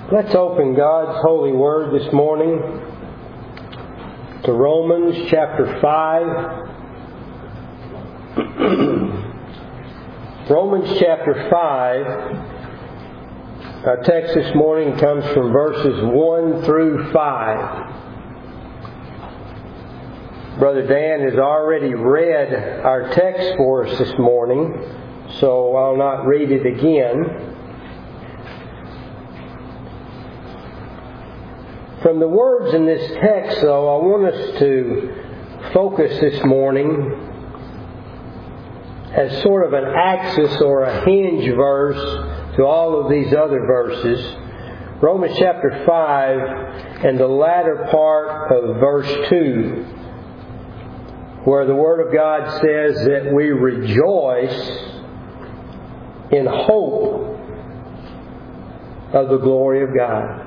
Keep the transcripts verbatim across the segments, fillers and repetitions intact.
Let's open God's holy word this morning to Romans chapter five. Romans chapter five. Our text this morning comes from verses one through five. Brother Dan has already read our text for us this morning, so I'll not read it again. From the words in this text, though, I want us to focus this morning as sort of an axis or a hinge verse to all of these other verses. Romans chapter five and the latter part of verse two, where the Word of God says that we rejoice in hope of the glory of God.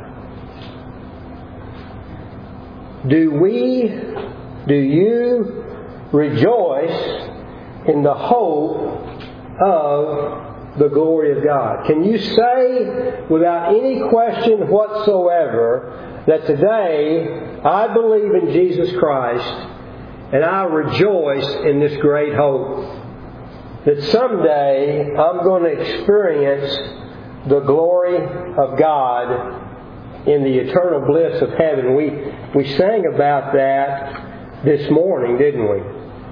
Do we, do you rejoice in the hope of the glory of God? Can you say without any question whatsoever that today I believe in Jesus Christ and I rejoice in this great hope that someday I'm going to experience the glory of God in the eternal bliss of heaven? We we sang about that this morning, didn't we?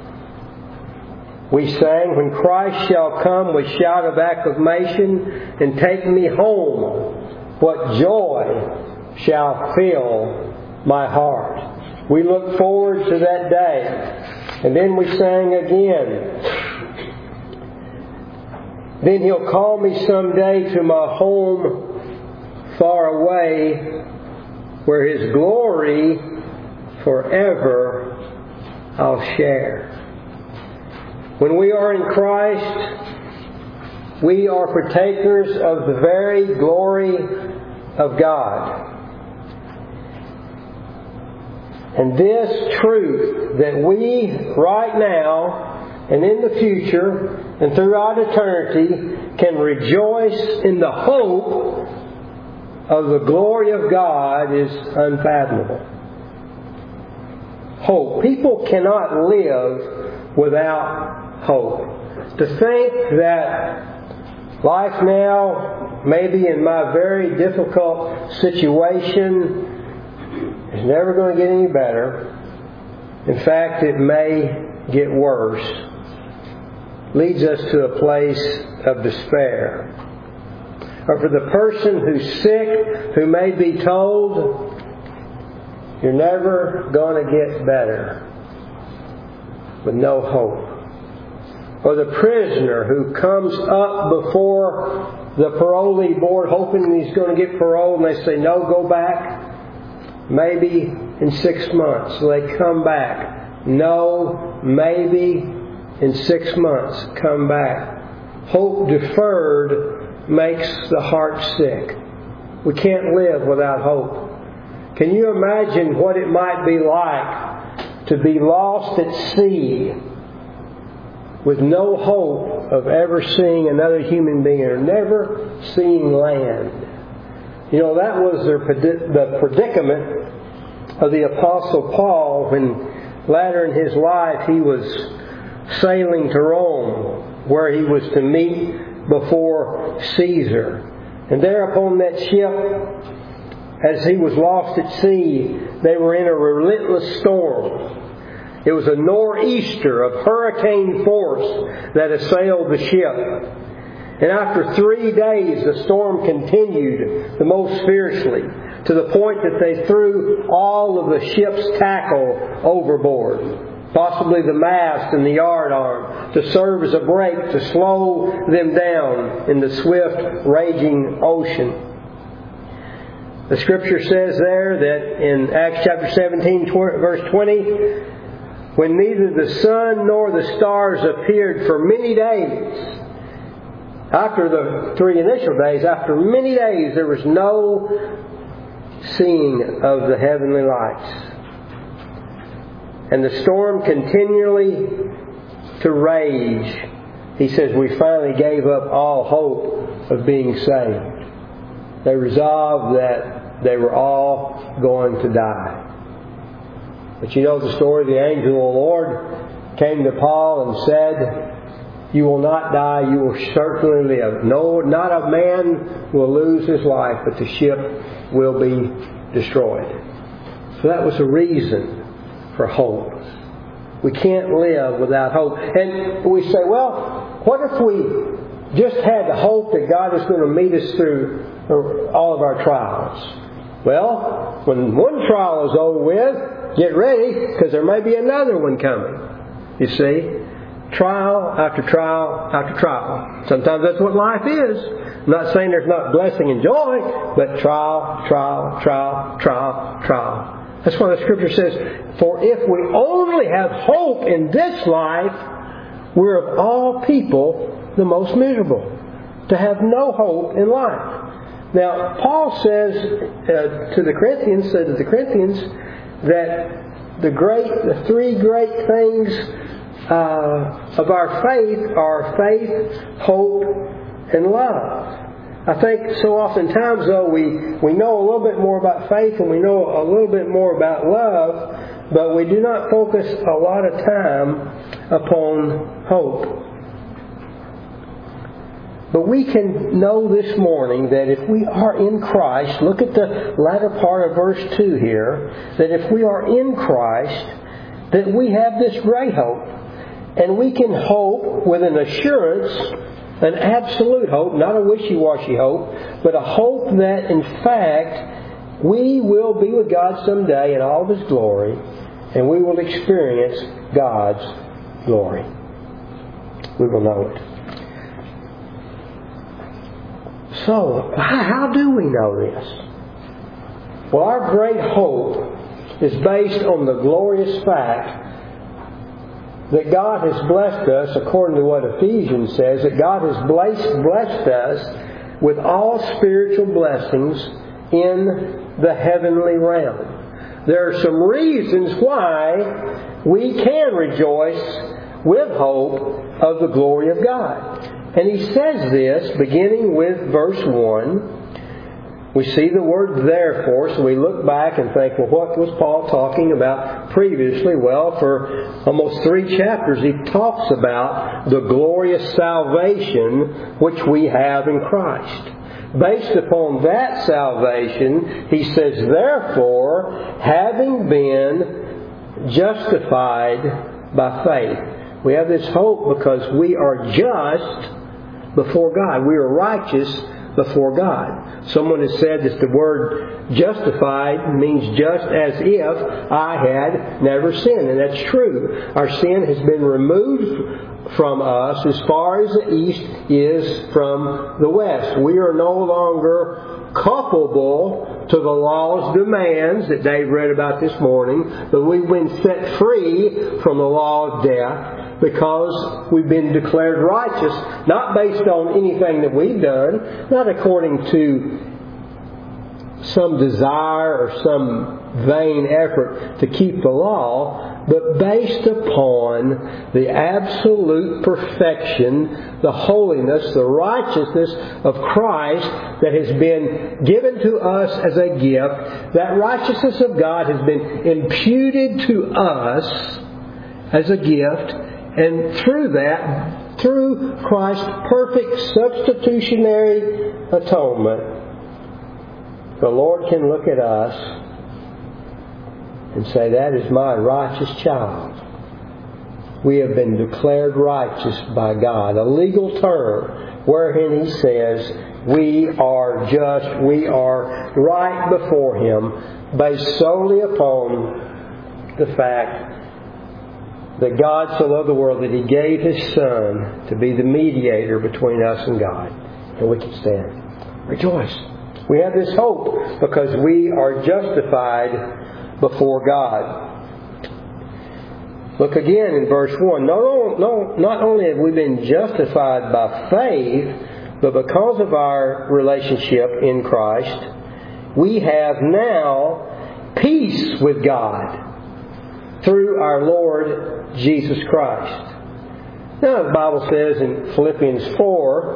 We sang, "When Christ shall come with shout of acclamation and take me home, what joy shall fill my heart." We look forward to that day. And then we sang again, "Then He'll call me someday to my home far away, where His glory forever I'll share." When we are in Christ, we are partakers of the very glory of God. And this truth that we right now and in the future and throughout eternity can rejoice in the hope of the glory of God is unfathomable. Hope. People cannot live without hope. To think that life now, maybe in my very difficult situation, is never going to get any better. In fact, it may get worse. Leads us to a place of despair. Or for the person who's sick, who may be told, "You're never going to get better," with no hope. Or the prisoner who comes up before the parolee board hoping he's going to get parole, and they say, "No, go back. Maybe in six months." So they come back. "No, maybe in six months. Come back." Hope deferred makes the heart sick. We can't live without hope. Can you imagine what it might be like to be lost at sea with no hope of ever seeing another human being or never seeing land? You know, that was the predicament of the Apostle Paul when later in his life he was sailing to Rome, where he was to meet before Caesar. And there upon that ship, as he was lost at sea, they were in a relentless storm. It was a nor'easter of hurricane force that assailed the ship. And after three days, the storm continued the most fiercely, to the point that they threw all of the ship's tackle overboard, possibly the mast and the yardarm, to serve as a brake to slow them down in the swift, raging ocean. The Scripture says there that in Acts chapter seventeen, verse twenty, when neither the sun nor the stars appeared for many days, after the three initial days, after many days, there was no seeing of the heavenly lights. And the storm continually to rage. He says we finally gave up all hope of being saved. they resolved that they were all going to die. But you know the story. The angel of the Lord came to Paul and said, "You will not die, you will certainly live. No, not a man will lose his life, but the ship will be destroyed." So that was a reason for hope. We can't live without hope. And we say, well, what if we just had the hope that God is going to meet us through all of our trials? Well, when one trial is over with, get ready, because there may be another one coming. You see? Trial after trial after trial. Sometimes that's what life is. I'm not saying there's not blessing and joy, but trial, trial, trial, trial, trial. That's why the Scripture says, for if we only have hope in this life, we're of all people the most miserable. To have no hope in life. Now, Paul says uh, to the Corinthians, said to the Corinthians, that the great, the three great things uh, of our faith are faith, hope, and love. I think so oftentimes, though, we, we know a little bit more about faith and we know a little bit more about love, but we do not focus a lot of time upon hope. But we can know this morning that if we are in Christ, look at the latter part of verse two here, that if we are in Christ, that we have this great hope. And we can hope with an assurance, an absolute hope, not a wishy-washy hope, but a hope that in fact we will be with God someday in all of His glory, and we will experience God's glory. We will know it. So, how do we know this? Well, our great hope is based on the glorious fact that God has blessed us, according to what Ephesians says, that God has blessed, blessed us with all spiritual blessings in the heavenly realm. There are some reasons why we can rejoice with hope of the glory of God. And he says this, beginning with verse one. We see the word therefore, so we look back and think, well, what was Paul talking about previously? Well, for almost three chapters he talks about the glorious salvation which we have in Christ. Based upon that salvation, he says, therefore, having been justified by faith. We have this hope because we are just before God. We are righteous before God. Someone has said that the word justified means just as if I had never sinned. And that's true. Our sin has been removed from us as far as the east is from the west. We are no longer culpable to the law's demands that Dave read about this morning, but we've been set free from the law of death because we've been declared righteous, not based on anything that we've done, not according to some desire or some vain effort to keep the law, but based upon the absolute perfection, the holiness, the righteousness of Christ that has been given to us as a gift. That righteousness of God has been imputed to us as a gift, and through that, through Christ's perfect substitutionary atonement, the Lord can look at us and say, that is my righteous child. We have been declared righteous by God. A legal term wherein He says we are just, we are right before Him, based solely upon the fact that God so loved the world that He gave His Son to be the mediator between us and God. And we can stand. Rejoice. We have this hope because we are justified before God. Look again in verse one. No, no, not only have we been justified by faith, but because of our relationship in Christ, we have now peace with God through our Lord Jesus Christ. Now the Bible says in Philippians four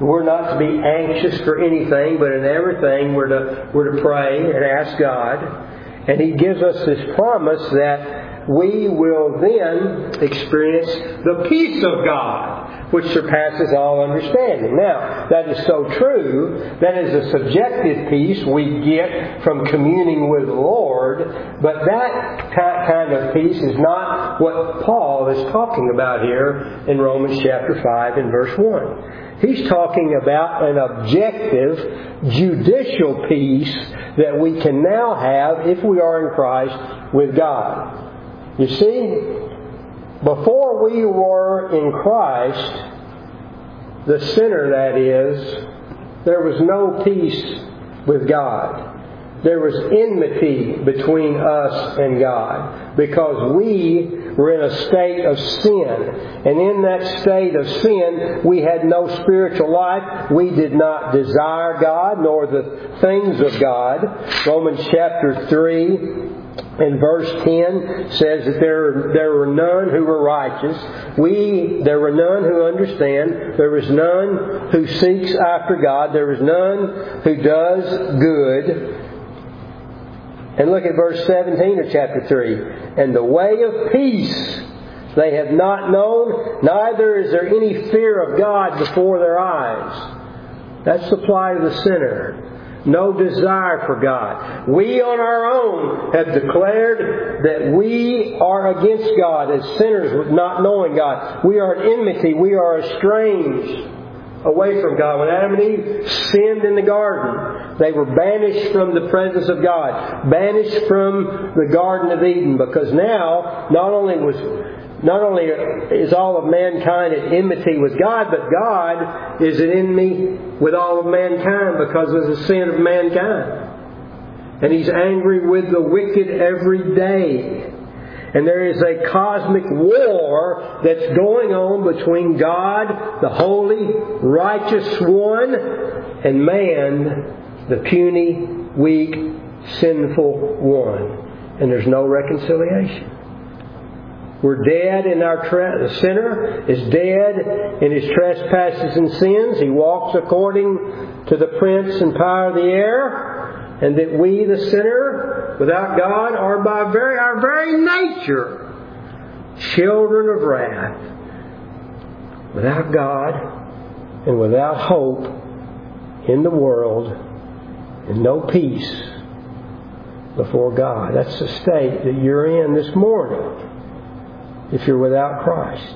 we're not to be anxious for anything, but in everything we're to, we're to pray and ask God. And He gives us this promise that we will then experience the peace of God, which surpasses all understanding. Now, that is so true. That is a subjective peace we get from communing with the Lord. But that kind of peace is not what Paul is talking about here in Romans chapter five and verse one. He's talking about an objective, judicial peace that we can now have if we are in Christ with God. You see, before we were in Christ, the sinner that is, there was no peace with God. There was enmity between us and God because we were in a state of sin. And in that state of sin, we had no spiritual life. We did not desire God nor the things of God. Romans chapter three and verse ten says that there, there were none who were righteous. We, there were none who understand. There was none who seeks after God. There was none who does good. And look at verse seventeen of chapter three. And the way of peace they have not known, neither is there any fear of God before their eyes. That's the plight of the sinner. No desire for God. We on our own have declared that we are against God as sinners not knowing God. We are in enmity. We are estranged away from God. When Adam and Eve sinned in the garden, they were banished from the presence of God, banished from the Garden of Eden, because now not only was not only is all of mankind at enmity with God, but God is at enmity with all of mankind because of the sin of mankind. And He's angry with the wicked every day. And there is a cosmic war that's going on between God, the holy, righteous one, and man, the puny, weak, sinful one. And there's no reconciliation. We're dead in our tra- the sinner is dead in his trespasses and sins. He walks according to the prince and power of the air. And that we, the sinner, without God, are by very our very nature children of wrath. Without God and without hope in the world and no peace before God. That's the state that you're in this morning if you're without Christ.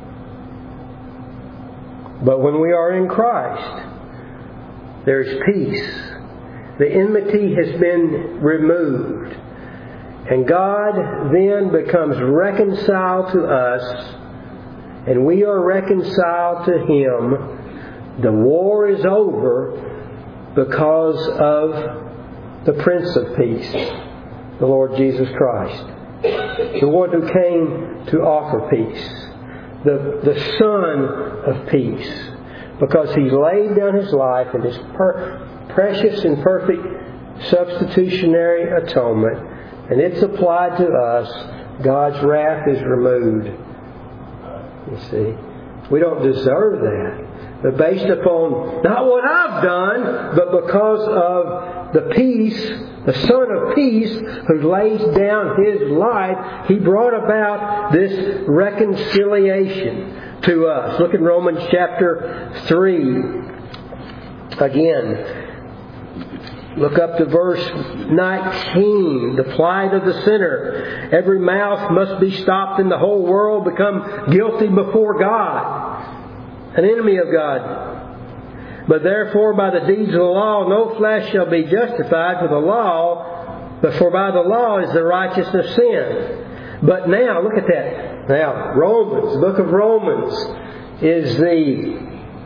But when we are in Christ, there's peace. The enmity has been removed. And God then becomes reconciled to us, and we are reconciled to Him. The war is over because of the Prince of Peace, the Lord Jesus Christ. The one who came to offer peace. The, the Son of Peace. Because He laid down His life in His per, precious and perfect substitutionary atonement. And it's applied to us. God's wrath is removed. You see. We don't deserve that. But based upon not what I've done, but because of the peace, the Son of Peace, who lays down His life, He brought about this reconciliation to us. Look at Romans chapter three again. Look up to verse nineteen. The plight of the sinner. Every mouth must be stopped and the whole world become guilty before God. An enemy of God. But therefore by the deeds of the law no flesh shall be justified for the law, but for by the law is the righteousness of sin. But now, look at that. Now, Romans, the book of Romans is the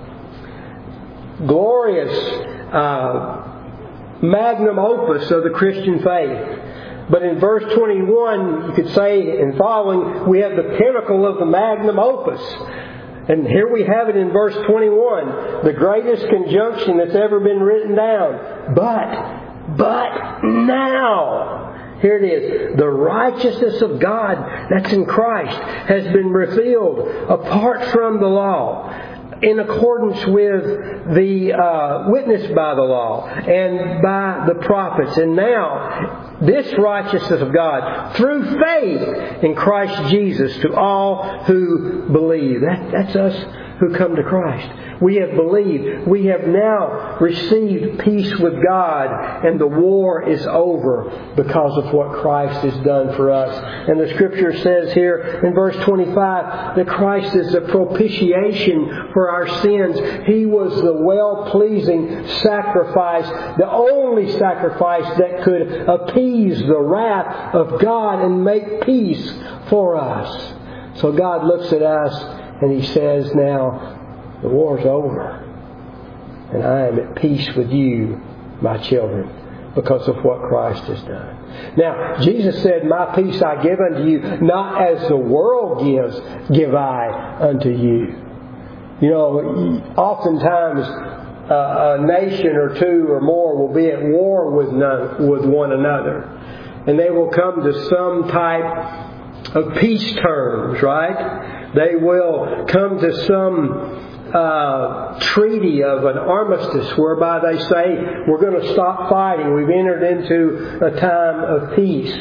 glorious uh, magnum opus of the Christian faith. But in verse twenty-one, you could say, in following, we have the pinnacle of the magnum opus. And here we have it in verse twenty-one, the greatest conjunction that's ever been written down. But, but now, here it is, the righteousness of God that's in Christ has been revealed apart from the law. in accordance with the uh, witness by the law and by the prophets. And now, this righteousness of God through faith in Christ Jesus to all who believe. That, that's us who come to Christ. We have believed. We have now received peace with God, and the war is over because of what Christ has done for us. And the Scripture says here in verse twenty-five that Christ is the propitiation for our sins. He was the well-pleasing sacrifice, the only sacrifice that could appease the wrath of God and make peace for us. So God looks at us and He says, now, the war's over. And I am at peace with you, my children, because of what Christ has done. Now, Jesus said, my peace I give unto you, not as the world gives, give I unto you. You know, oftentimes uh, a nation or two or more will be at war with, none, with one another. And they will come to some type of peace terms, right? They will come to some uh, treaty of an armistice whereby they say, we're going to stop fighting. We've entered into a time of peace.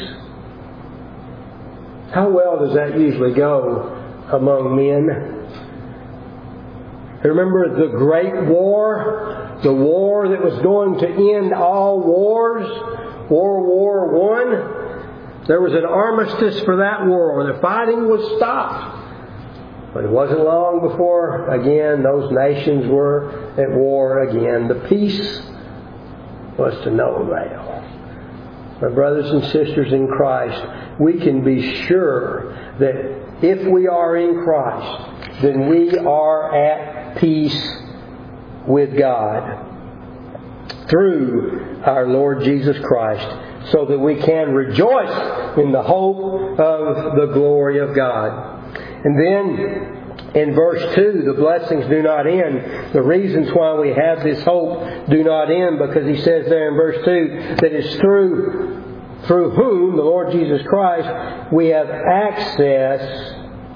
How well does that usually go among men? Remember the Great War? The war that was going to end all wars? World War One? There was an armistice for that war. The fighting was stopped. But it wasn't long before, again, those nations were at war again. The peace was to no avail. My brothers and sisters in Christ, we can be sure that if we are in Christ, then we are at peace with God through our Lord Jesus Christ, so that we can rejoice in the hope of the glory of God. And then in verse two, the blessings do not end. The reasons why we have this hope do not end, because he says there in verse two that it's through, through whom, the Lord Jesus Christ, we have access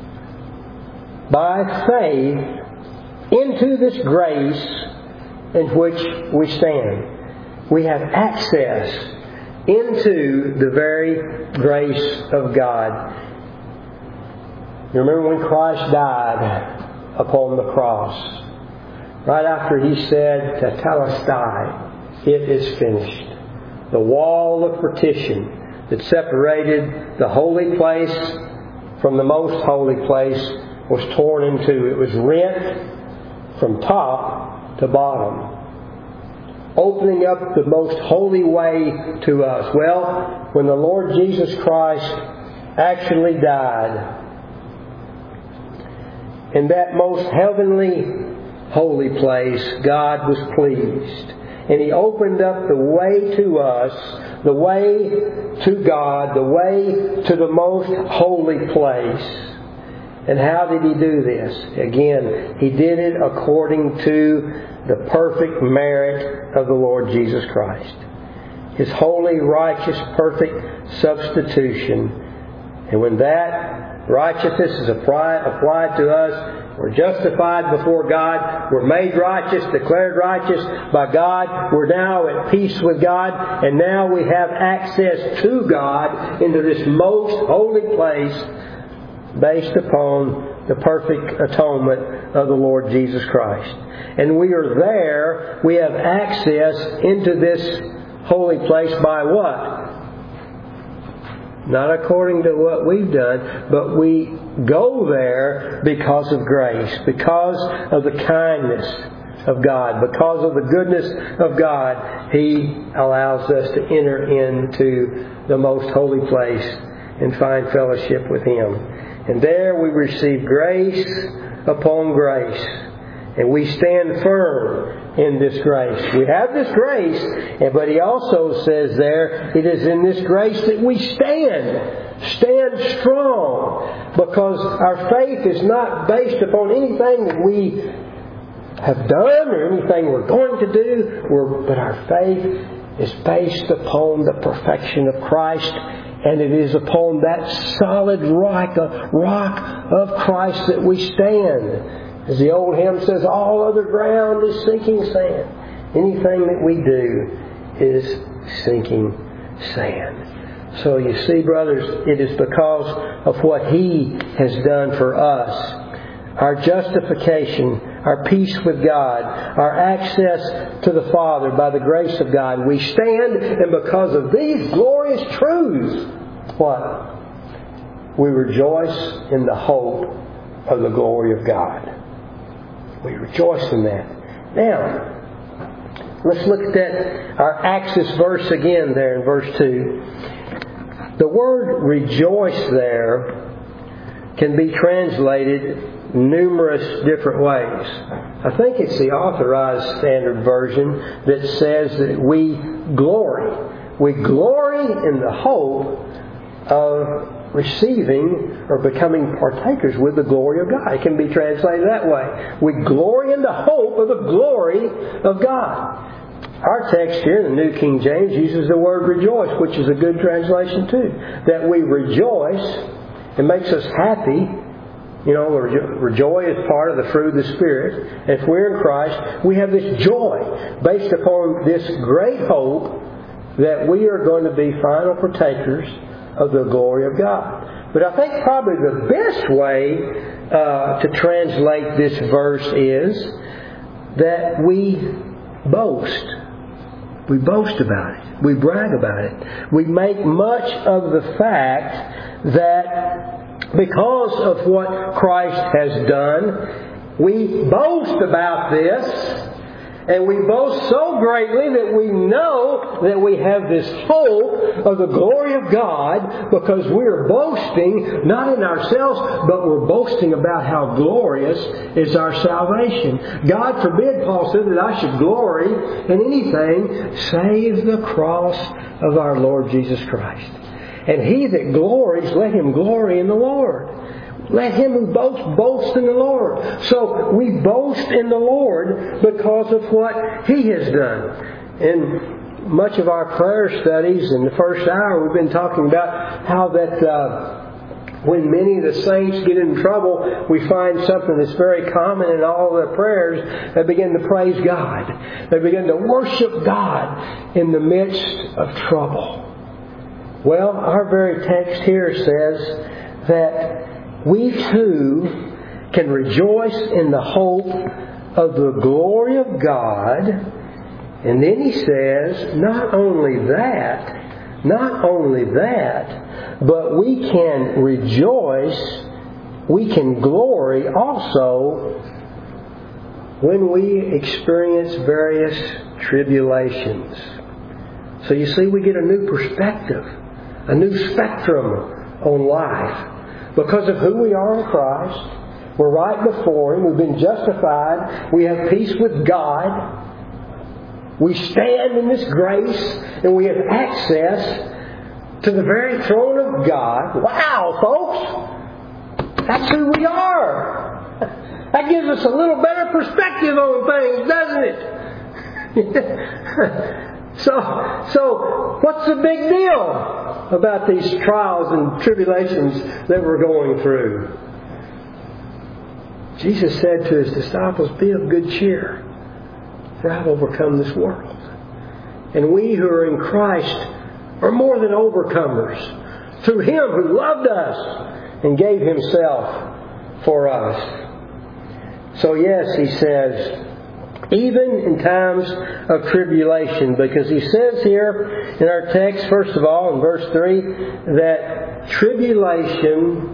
by faith into this grace in which we stand. We have access into the very grace of God. You remember when Christ died upon the cross, right after He said, Tetelestai, it is finished. The wall of partition that separated the holy place from the most holy place was torn in two. It was rent from top to bottom, opening up the most holy way to us. Well, when the Lord Jesus Christ actually died, in that most heavenly, holy place, God was pleased. And He opened up the way to us, the way to God, the way to the most holy place. And how did He do this? Again, He did it according to the perfect merit of the Lord Jesus Christ. His holy, righteous, perfect substitution. And when that righteousness is applied, applied to us, we're justified before God, we're made righteous, declared righteous by God, we're now at peace with God, and now we have access to God into this most holy place based upon the perfect atonement of the Lord Jesus Christ. And we are there, we have access into this holy place by what? Not according to what we've done, but we go there because of grace, because of the kindness of God, because of the goodness of God. He allows us to enter into the most holy place and find fellowship with Him. And there we receive grace upon grace. And we stand firm in this grace. We have this grace, but He also says there, it is in this grace that we stand. Stand strong. Because our faith is not based upon anything that we have done or anything we're going to do. We're, but our faith is based upon the perfection of Christ. And it is upon that solid rock, rock of Christ that we stand. As the old hymn says, all other ground is sinking sand. Anything that we do is sinking sand. So you see, brothers, it is because of what He has done for us. Our justification, our peace with God, our access to the Father by the grace of God. We stand, and because of these glorious truths, what? We rejoice in the hope of the glory of God. We rejoice in that. Now, let's look at that, our axis verse again there in verse two. The word rejoice there can be translated numerous different ways. I think it's the Authorized Standard Version that says that we glory. We glory in the hope of receiving or becoming partakers with the glory of God. It can be translated that way. We glory in the hope of the glory of God. Our text here in the New King James uses the word rejoice, which is a good translation too. That we rejoice. It makes us happy. You know, joy is part of the fruit of the Spirit. And if we're in Christ, we have this joy based upon this great hope that we are going to be final partakers of the glory of God. But I think probably the best way uh, to translate this verse is that we boast. We boast about it. We brag about it. We make much of the fact that because of what Christ has done, we boast about this. And we boast so greatly that we know that we have this hope of the glory of God, because we are boasting not in ourselves, but we're boasting about how glorious is our salvation. God forbid, Paul said, that I should glory in anything save the cross of our Lord Jesus Christ. And he that glories, let him glory in the Lord. Let him who boasts, boast in the Lord. So we boast in the Lord because of what He has done. In much of our prayer studies in the first hour, we've been talking about how that uh, when many of the saints get in trouble, we find something that's very common in all their prayers. They begin to praise God. They begin to worship God in the midst of trouble. Well, our very text here says that we too can rejoice in the hope of the glory of God. And then he says, not only that, not only that, but we can rejoice, we can glory also when we experience various tribulations. So you see, we get a new perspective, a new spectrum on life. Because of who we are in Christ, we're right before Him, we've been justified, we have peace with God, we stand in this grace, and we have access to the very throne of God. Wow, folks! That's who we are! That gives us a little better perspective on things, doesn't it? So, so what's the big deal about these trials and tribulations that we're going through? Jesus said to His disciples, be of good cheer, for I've overcome this world. And we who are in Christ are more than overcomers through Him who loved us and gave Himself for us. So yes, He says, even in times of tribulation, because He says here in our text, first of all, in verse three, that tribulation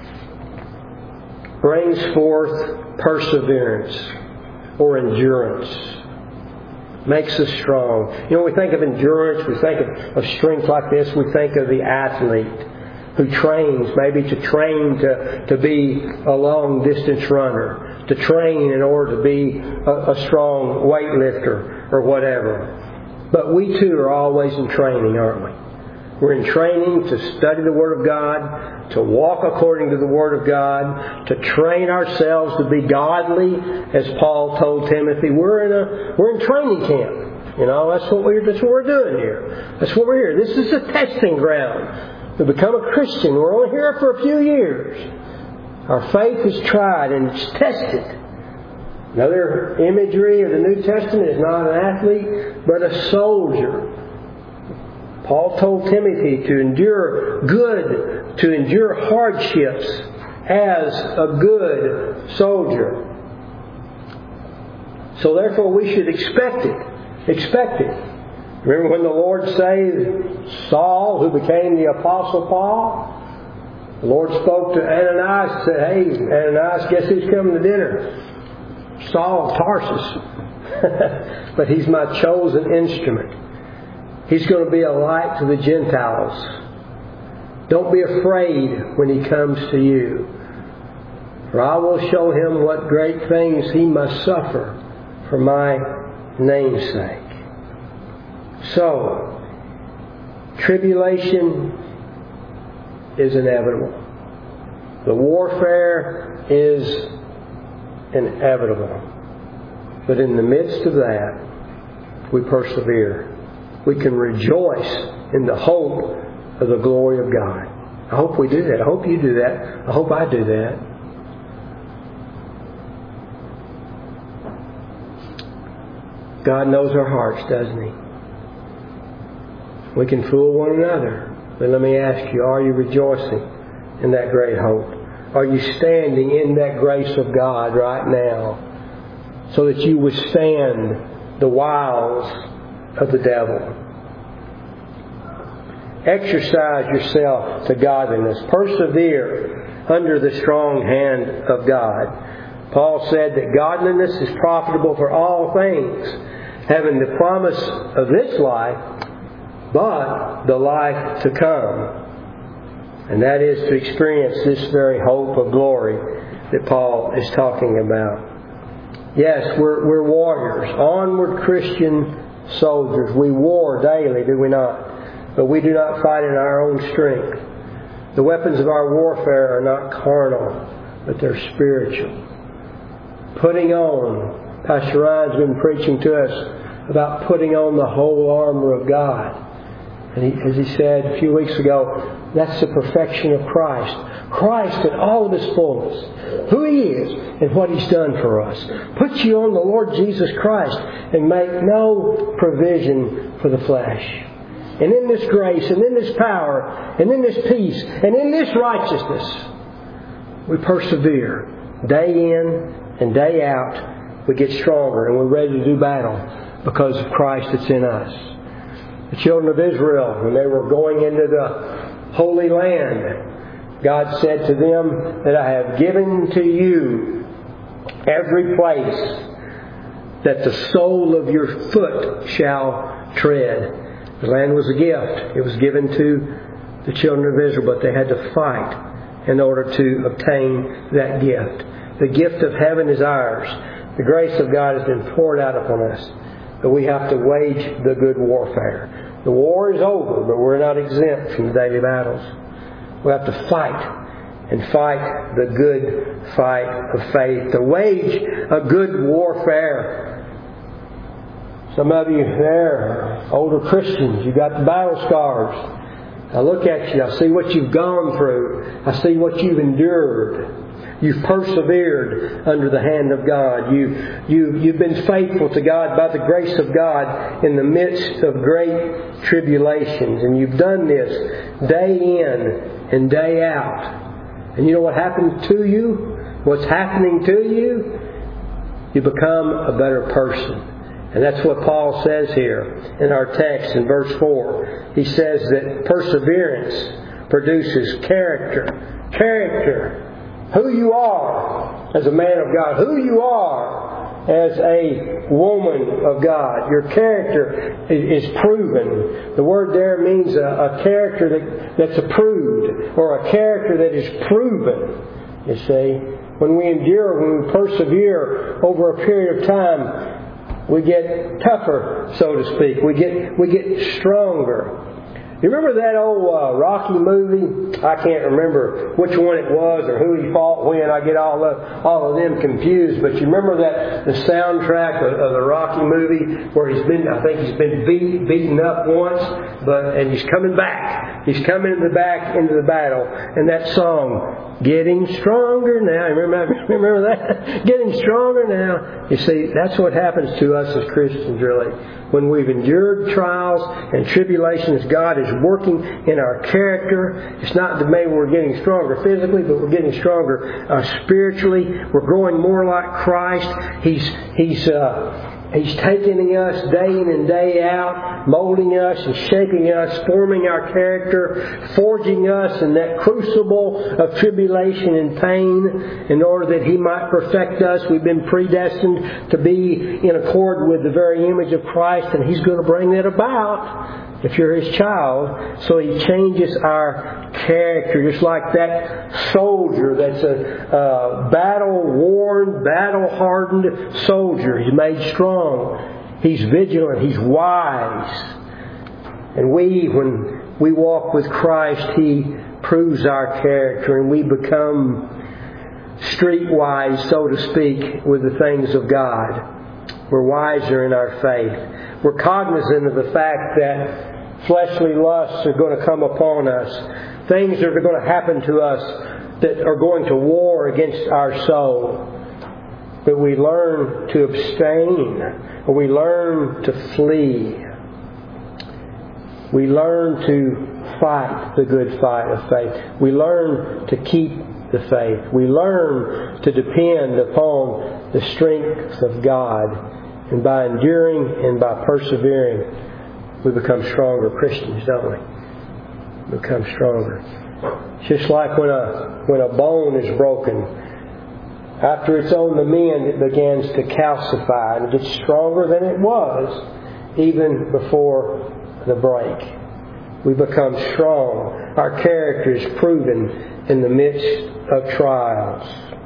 brings forth perseverance or endurance, makes us strong. You know, we think of endurance, we think of, of strength like this, we think of the athlete who trains, maybe to train to, to be a long distance runner, to train in order to be a, a strong weightlifter or whatever. But we too are always in training, aren't we? We're in training to study the Word of God, to walk according to the Word of God, to train ourselves to be godly, as Paul told Timothy. We're in a we're in training camp. You know, that's what we're that's what we're doing here. That's what we're here. This is a testing ground to become a Christian. We're only here for a few years. Our faith is tried and it's tested. Another imagery of the New Testament is not an athlete, but a soldier. Paul told Timothy to endure good, to endure hardships as a good soldier. So therefore we should expect it. Expect it. Remember when the Lord saved Saul, who became the Apostle Paul? The Lord spoke to Ananias and said, "Hey, Ananias, guess who's coming to dinner? Saul of Tarsus." But he's my chosen instrument. He's going to be a light to the Gentiles. Don't be afraid when he comes to you. For I will show him what great things he must suffer for my name's sake. So, tribulation is inevitable. The warfare is inevitable. But in the midst of that, we persevere. We can rejoice in the hope of the glory of God. I hope we do that. I hope you do that. I hope I do that. God knows our hearts, doesn't He? We can fool one another. But let me ask you, are you rejoicing in that great hope? Are you standing in that grace of God right now so that you withstand the wiles of the devil? Exercise yourself to godliness. Persevere under the strong hand of God. Paul said that godliness is profitable for all things, having the promise of this life, but the life to come. And that is to experience this very hope of glory that Paul is talking about. Yes, we're, we're warriors, onward Christian soldiers. We war daily, do we not? But we do not fight in our own strength. The weapons of our warfare are not carnal, but they're spiritual. Putting on, Pastor Ryan's been preaching to us about putting on the whole armor of God. And he, as he said a few weeks ago, that's the perfection of Christ. Christ in all of His fullness. Who He is and what He's done for us. Put you on the Lord Jesus Christ and make no provision for the flesh. And in this grace and in this power and in this peace and in this righteousness, we persevere day in and day out. We get stronger and we're ready to do battle because of Christ that's in us. The children of Israel, when they were going into the Holy Land, God said to them that I have given to you every place that the sole of your foot shall tread. The land was a gift. It was given to the children of Israel, but they had to fight in order to obtain that gift. The gift of heaven is ours. The grace of God has been poured out upon us. But we have to wage the good warfare. The war is over, but we're not exempt from the daily battles. We have to fight and fight the good fight of faith. To wage a good warfare. Some of you there, older Christians, you've got the battle scars. I look at you, I see what you've gone through. I see what you've endured. You've persevered under the hand of God. You, you, you've been faithful to God by the grace of God in the midst of great tribulations. And you've done this day in and day out. And you know what happened to you? What's happening to you? You become a better person. And that's what Paul says here in our text in verse four. He says that perseverance produces character. Character. Who you are as a man of God. Who you are as a woman of God. Your character is proven. The word there means a, a character that, that's approved. Or a character that is proven. You see. When we endure, when we persevere over a period of time, we get tougher, so to speak. We get we get stronger. You remember that old uh, Rocky movie? I can't remember which one it was or who he fought when. I get all of, all of them confused. But you remember that the soundtrack of, of the Rocky movie where he's been, I think he's been beat, beaten up once, but and he's coming back. He's coming in the back into the battle. And that song, getting stronger now. Remember, remember that? Getting stronger now. You see, that's what happens to us as Christians, really. When we've endured trials and tribulations, God is working in our character. It's not that maybe we're getting stronger physically, but we're getting stronger uh, spiritually. We're growing more like Christ. He's He's uh, He's taking us day in and day out, molding us and shaping us, forming our character, forging us in that crucible of tribulation and pain in order that He might perfect us. We've been predestined to be in accord with the very image of Christ, and He's going to bring that about if you're His child. So He changes our character, just like that soldier that's a uh, battle-worn, battle-hardened soldier. He's made strong. He's vigilant. He's wise. And we, when we walk with Christ, He proves our character, and we become streetwise, so to speak, with the things of God. We're wiser in our faith. We're cognizant of the fact that fleshly lusts are going to come upon us. Things that are going to happen to us that are going to war against our soul. But we learn to abstain, or we learn to flee. We learn to fight the good fight of faith. We learn to keep the faith. We learn to depend upon the strength of God. And by enduring and by persevering, we become stronger Christians, don't we? We become stronger. Just like when a when a bone is broken, after it's on the mend, it begins to calcify and it gets stronger than it was even before the break. We become strong. Our character is proven in the midst of trials.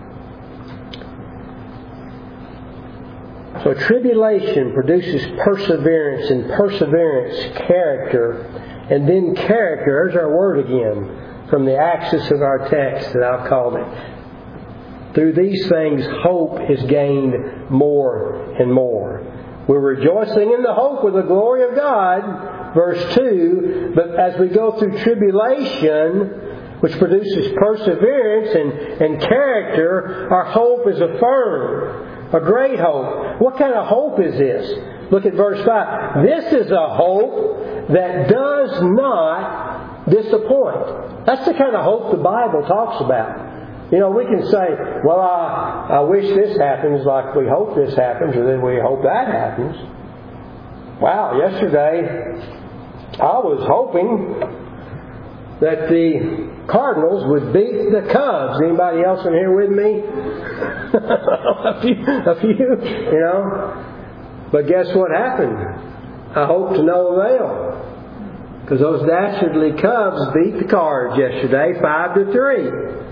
So tribulation produces perseverance, and perseverance, character, and then character, there's our word again, from the axis of our text that I've called it. Through these things, hope is gained more and more. We're rejoicing in the hope of the glory of God, verse two, but as we go through tribulation, which produces perseverance and, and character, our hope is affirmed. A great hope. What kind of hope is this? Look at verse five. This is a hope that does not disappoint. That's the kind of hope the Bible talks about. You know, we can say, well, I, I wish this happens like we hope this happens, or then we hope that happens. Wow, yesterday I was hoping that the Cardinals would beat the Cubs. Anybody else in here with me? a few, a few, you know. But guess what happened? I hope to no avail. Because those dastardly Cubs beat the Cards yesterday, five to three.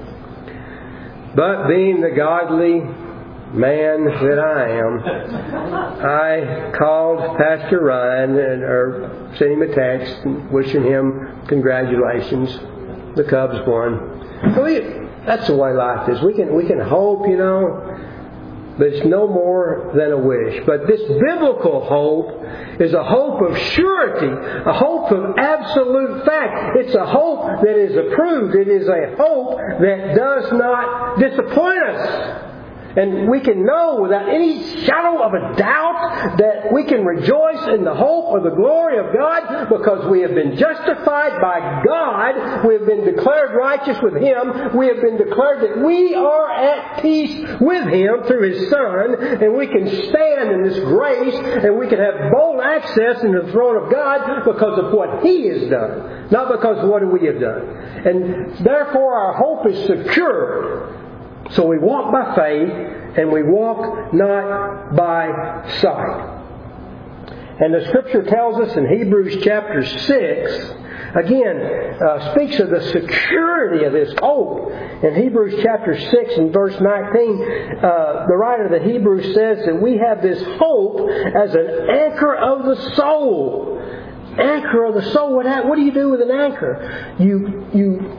But being the godly man that I am, I called Pastor Ryan and or sent him a text wishing him congratulations. The Cubs won. So we, that's the way life is. We can we can hope, you know, but it's no more than a wish. But this biblical hope is a hope of surety, a hope of absolute fact. It's a hope that is approved. It is a hope that does not disappoint us. And we can know without any shadow of a doubt that we can rejoice in the hope of the glory of God because we have been justified by God. We have been declared righteous with Him. We have been declared that we are at peace with Him through His Son. And we can stand in this grace and we can have bold access into the throne of God because of what He has done. Not because of what we have done. And therefore our hope is secured. So we walk by faith and we walk not by sight. And the Scripture tells us in Hebrews chapter six, again, uh, speaks of the security of this hope. In Hebrews chapter six and verse nineteen, uh, the writer of the Hebrews says that we have this hope as an anchor of the soul. Anchor of the soul. What, what do you do with an anchor? You, you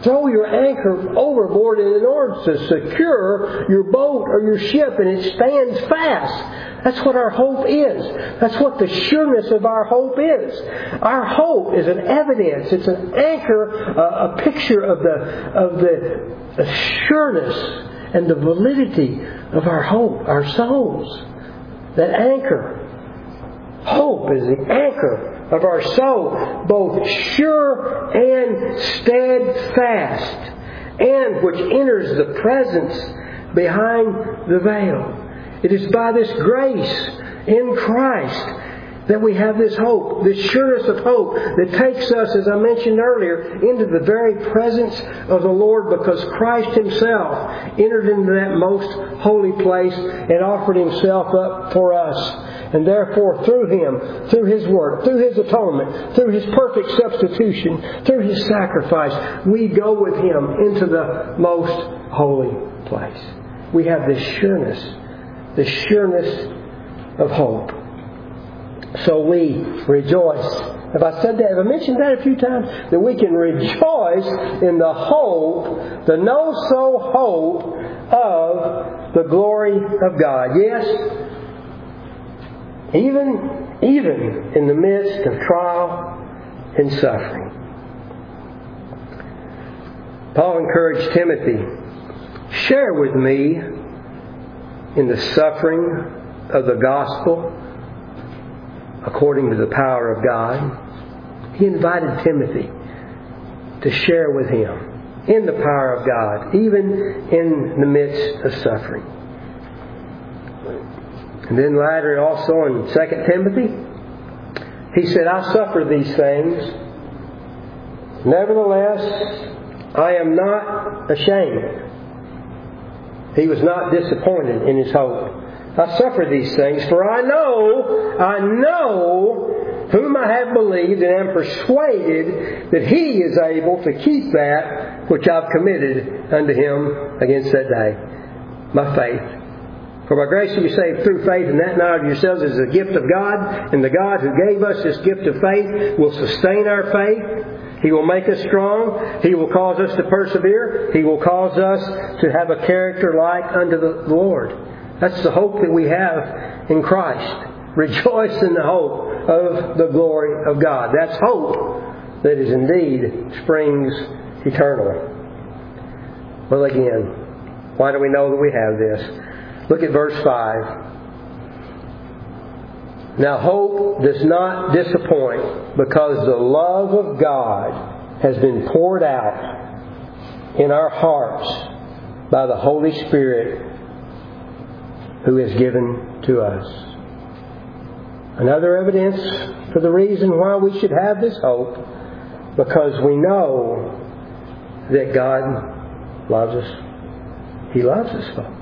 throw your anchor overboard in order to secure your boat or your ship, and it stands fast. That's what our hope is. That's what the sureness of our hope is. Our hope is an evidence. It's an anchor, a, a picture of the of the, the sureness and the validity of our hope, our souls. That anchor. Hope is the anchor of our soul, both sure and steadfast, and which enters the presence behind the veil. It is by this grace in Christ that we have this hope, this sureness of hope that takes us, as I mentioned earlier, into the very presence of the Lord, because Christ Himself entered into that most holy place and offered Himself up for us. And therefore, through Him, through His work, through His atonement, through His perfect substitution, through His sacrifice, we go with Him into the most holy place. We have this sureness, the sureness of hope. So we rejoice. Have I said that? Have I mentioned that a few times? That we can rejoice in the hope, the no-so hope of the glory of God. Yes, even, even in the midst of trial and suffering. Paul encouraged Timothy, share with me in the suffering of the gospel according to the power of God. He invited Timothy to share with him in the power of God, even in the midst of suffering. And then later also in Second Timothy, he said, I suffer these things. Nevertheless, I am not ashamed. He was not disappointed in his hope. I suffer these things, for I know, I know whom I have believed, and am persuaded that He is able to keep that which I've committed unto Him against that day. My faith. For by grace are you saved through faith, and that not of yourselves is a gift of God. And the God who gave us this gift of faith will sustain our faith. He will make us strong. He will cause us to persevere. He will cause us to have a character like unto the Lord. That's the hope that we have in Christ. Rejoice in the hope of the glory of God. That's hope that is indeed springs eternal. Well, again, why do we know that we have this? Look at verse five. Now hope does not disappoint, because the love of God has been poured out in our hearts by the Holy Spirit who is given to us. Another evidence for the reason why we should have this hope, because we know that God loves us. He loves us, folks.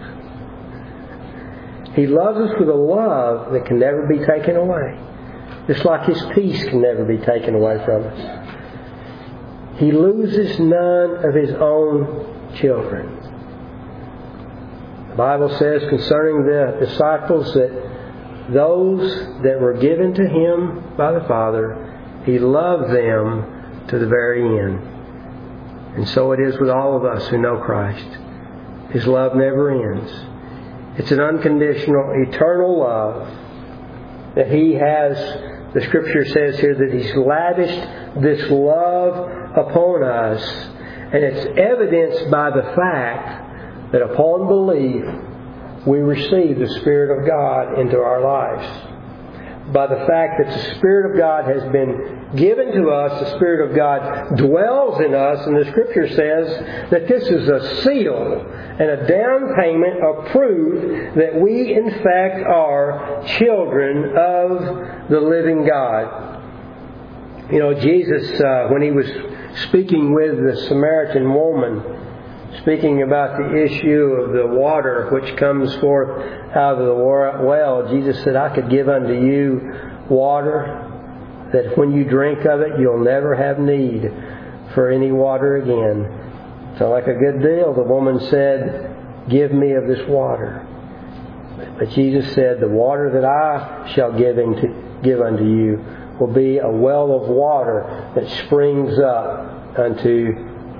He loves us with a love that can never be taken away. Just like His peace can never be taken away from us. He loses none of His own children. The Bible says concerning the disciples that those that were given to Him by the Father, He loved them to the very end. And so it is with all of us who know Christ. His love never ends. It's an unconditional, eternal love that He has. The Scripture says here that He's lavished this love upon us. And it's evidenced by the fact that upon belief, we receive the Spirit of God into our lives. By the fact that the Spirit of God has been given to us, the Spirit of God dwells in us, and the Scripture says that this is a seal and a down payment of proof that we in fact are children of the living God. You know, Jesus, uh, when He was speaking with the Samaritan woman, speaking about the issue of the water which comes forth out of the well, Jesus said, I could give unto you water that when you drink of it, you'll never have need for any water again. So like a good deal, the woman said, give me of this water. But Jesus said, the water that I shall give, into, give unto you will be a well of water that springs up unto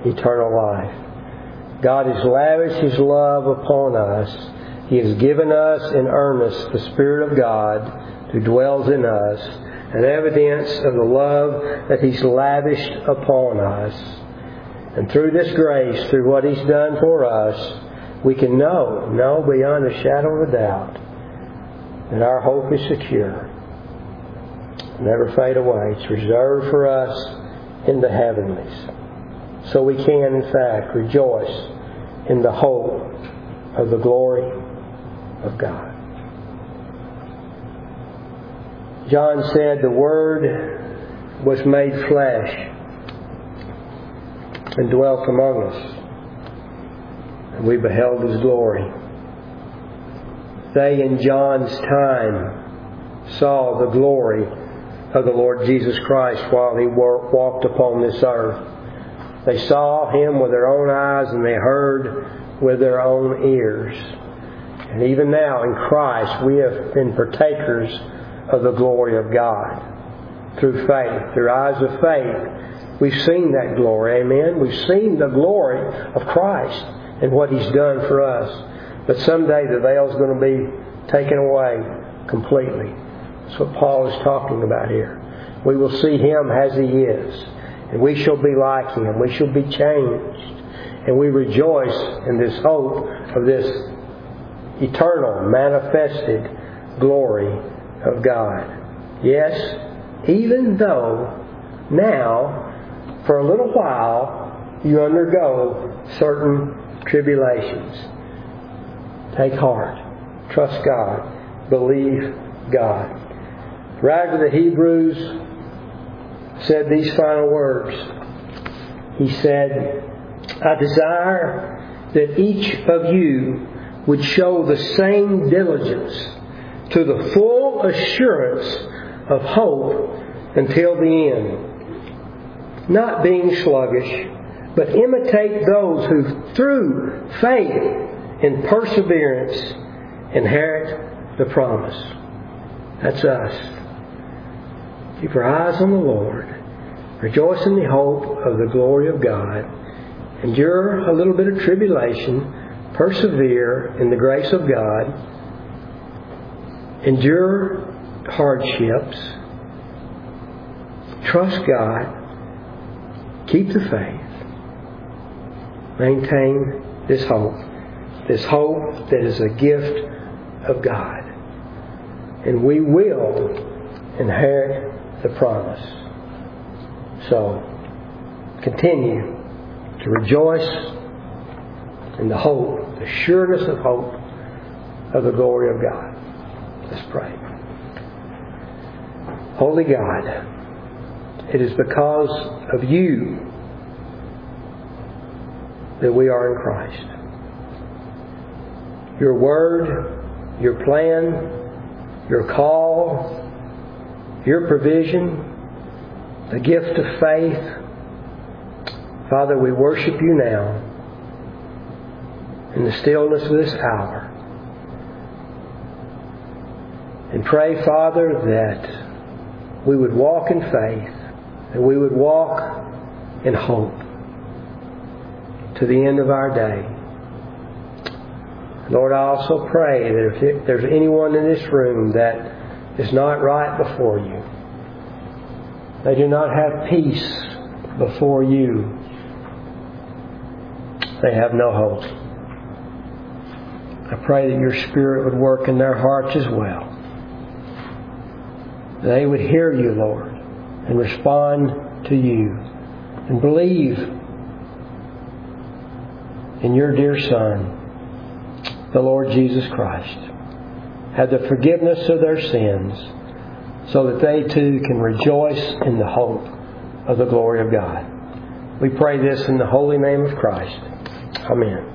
eternal life. God has lavished His love upon us. He has given us in earnest the Spirit of God who dwells in us, an evidence of the love that He's lavished upon us. And through this grace, through what He's done for us, we can know, know beyond a shadow of a doubt, that our hope is secure. Never fade away. It's reserved for us in the heavenlies. So we can, in fact, rejoice in the hope of the glory of God. John said, the Word was made flesh and dwelt among us, and we beheld His glory. They in John's time saw the glory of the Lord Jesus Christ while He walked upon this earth. They saw Him with their own eyes and they heard with their own ears. And even now in Christ we have been partakers of the glory of God through faith, through eyes of faith. We've seen that glory, amen? We've seen the glory of Christ and what He's done for us. But someday the veil is going to be taken away completely. That's what Paul is talking about here. We will see Him as He is. And we shall be like Him. We shall be changed. And we rejoice in this hope of this eternal, manifested glory of God. Yes, even though now, for a little while, you undergo certain tribulations. Take heart. Trust God. Believe God. The writer of the Hebrews said these final words. He said, I desire that each of you would show the same diligence to the full assurance of hope until the end, not being sluggish, but imitate those who through faith and perseverance inherit the promise. That's us. Keep our eyes on the Lord. Rejoice in the hope of the glory of God. Endure a little bit of tribulation. Persevere in the grace of God. Endure hardships. Trust God. Keep the faith. Maintain this hope. This hope that is a gift of God. And we will inherit the promise. So, continue to rejoice in the hope, the sureness of hope of the glory of God. Let's pray. Holy God, it is because of You that we are in Christ. Your Word, Your plan, Your call, Your provision, the gift of faith. Father, we worship You now in the stillness of this hour. And pray, Father, that we would walk in faith, that we would walk in hope to the end of our day. Lord, I also pray that if there's anyone in this room that is not right before You, they do not have peace before You, they have no hope. I pray that Your Spirit would work in their hearts as well. They would hear You, Lord, and respond to You and believe in Your dear Son, the Lord Jesus Christ. Have the forgiveness of their sins so that they too can rejoice in the hope of the glory of God. We pray this in the holy name of Christ. Amen.